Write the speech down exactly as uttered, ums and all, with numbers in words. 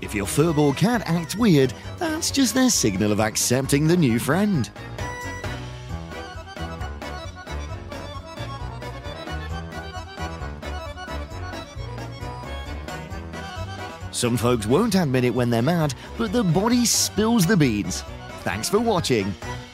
If your furball cat acts weird, that's just their signal of accepting the new friend. Some folks won't admit it when they're mad, but the body spills the beans. Thanks for watching.